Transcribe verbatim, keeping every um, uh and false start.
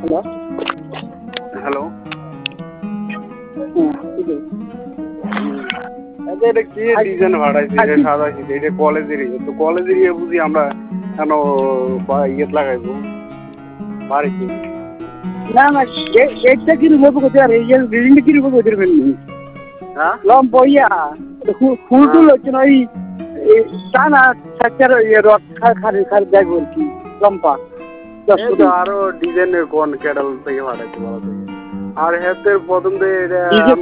hello hello হ্যাঁ এটা কি ডিজাইন ভাড়াইছে এটা সাজাইছি এটা কলেজের ইয়ে তো কলেজের ইয়ে বুঝি আমরা কেন ইয়ে লাগাইবো বাড়িতে না না গেটটা কিরকম করতে আর এই বিল্ডিংটা কিরকম করতে পারবেন হ্যাঁ লম বইয়া ফুল টুল হচ্ছে না ওই টানা সাচ্চার ইয়ে রড খারি খারি ব্যাগ আর কি লম্পা আরো ডিজাইনের কোন ক্যাডাল থেকে ভাড়াইছে বলা আর হেতে প্রথম দিয়ে